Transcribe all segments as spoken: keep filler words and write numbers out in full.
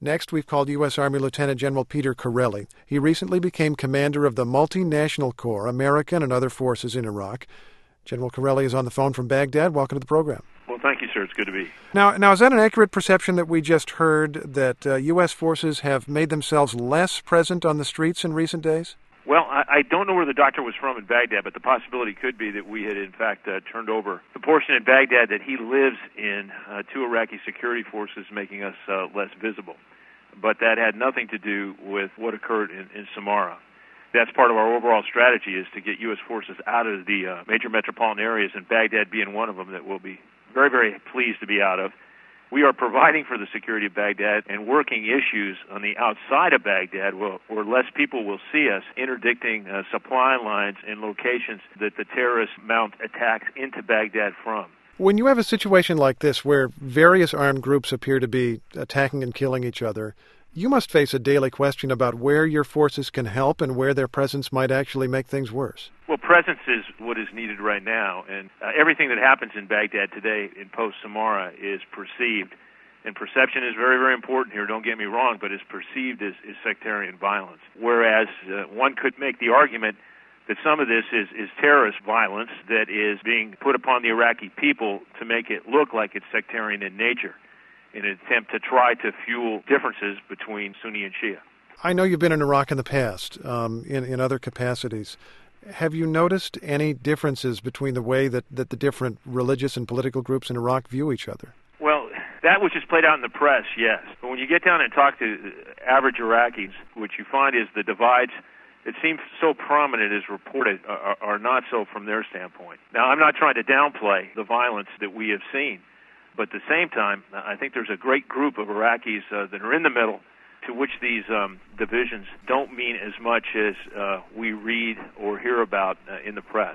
Next, we've called U S. Army Lieutenant General Peter Corelli. He recently became commander of the Multinational Corps, American and other forces in Iraq. General Corelli is on the phone from Baghdad. Welcome to the program. Well, thank you, sir. It's good to be. Now, now, is that an accurate perception that we just heard, that uh, U S forces have made themselves less present on the streets in recent days? Well, I, I don't know where the doctor was from in Baghdad, but the possibility could be that we had, in fact, uh, turned over the portion in Baghdad that he lives in uh, to Iraqi security forces, making us uh, less visible. But that had nothing to do with what occurred in, in Samarra. That's part of our overall strategy, is to get U S forces out of the uh, major metropolitan areas, and Baghdad being one of them that we'll be very, very pleased to be out of. We are providing for the security of Baghdad and working issues on the outside of Baghdad where, where less people will see us, interdicting uh, supply lines in locations that the terrorists mount attacks into Baghdad from. When you have a situation like this where various armed groups appear to be attacking and killing each other, you must face a daily question about where your forces can help and where their presence might actually make things worse. Well, presence is what is needed right now, and uh, everything that happens in Baghdad today in post-Samarra is perceived, and perception is very, very important here, don't get me wrong, but is perceived as, as sectarian violence. Whereas uh, one could make the argument that some of this is, is terrorist violence that is being put upon the Iraqi people to make it look like it's sectarian in nature, in an attempt to try to fuel differences between Sunni and Shia. I know you've been in Iraq in the past, um, in, in other capacities. Have you noticed any differences between the way that, that the different religious and political groups in Iraq view each other? Well, that which is played out in the press, yes. But when you get down and talk to average Iraqis, what you find is the divides that seem so prominent as reported are, are not so from their standpoint. Now, I'm not trying to downplay the violence that we have seen, but at the same time, I think there's a great group of Iraqis uh, that are in the middle, to which these um, divisions don't mean as much as uh, we read or hear about uh, in the press.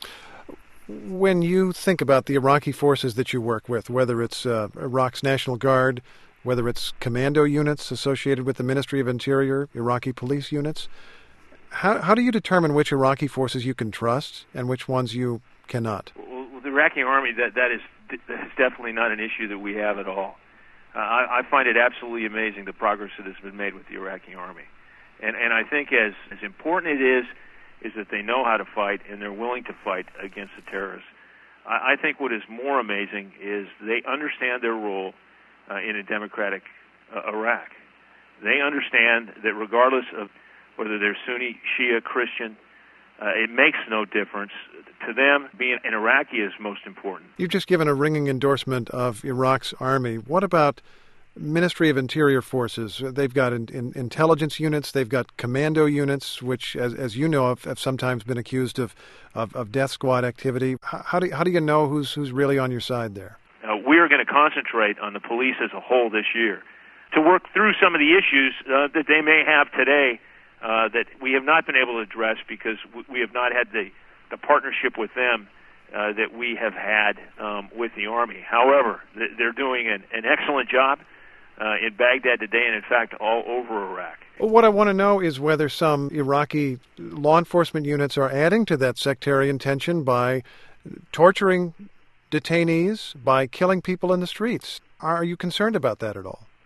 When you think about the Iraqi forces that you work with, whether it's uh, Iraq's National Guard, whether it's commando units associated with the Ministry of Interior, Iraqi police units, how, how do you determine which Iraqi forces you can trust and which ones you cannot? Well, the Iraqi army, that, that, is, that is definitely not an issue that we have at all. Uh, I, I find it absolutely amazing the progress that has been made with the Iraqi army. And, and I think as, as important it is, is that they know how to fight and they're willing to fight against the terrorists. I, I think what is more amazing is they understand their role uh, in a democratic uh, Iraq. They understand that regardless of whether they're Sunni, Shia, Christian, uh, it makes no difference. To them, being an Iraqi is most important. You've just given a ringing endorsement of Iraq's army. What about Ministry of Interior forces? They've got in, in, intelligence units, they've got commando units, which, as, as you know, have, have sometimes been accused of, of, of death squad activity. How, how, do, how do you know who's, who's really on your side there? Uh, we are going to concentrate on the police as a whole this year to work through some of the issues uh, that they may have today uh, that we have not been able to address because we have not had the the partnership with them uh, that we have had um, with the Army. However, th- they're doing an, an excellent job uh, in Baghdad today and, in fact, all over Iraq. Well, what I want to know is whether some Iraqi law enforcement units are adding to that sectarian tension by torturing detainees, by killing people in the streets. Are you concerned about that at all?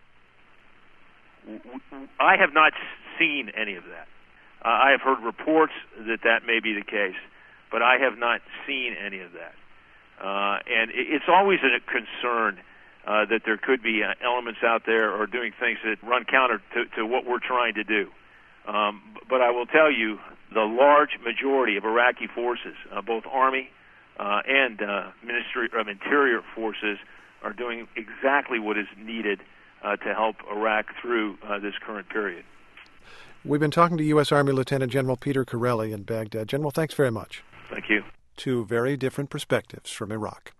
I have not seen any of that. Uh, I have heard reports that that may be the case, but I have not seen any of that. Uh, and it's always a concern uh, that there could be uh, elements out there or doing things that run counter to, to what we're trying to do. Um, but I will tell you, the large majority of Iraqi forces, uh, both Army uh, and uh, Ministry of Interior forces, are doing exactly what is needed uh, to help Iraq through uh, this current period. We've been talking to U S. Army Lieutenant General Peter Corelli in Baghdad. General, thanks very much. Thank you. Two very different perspectives from Iraq.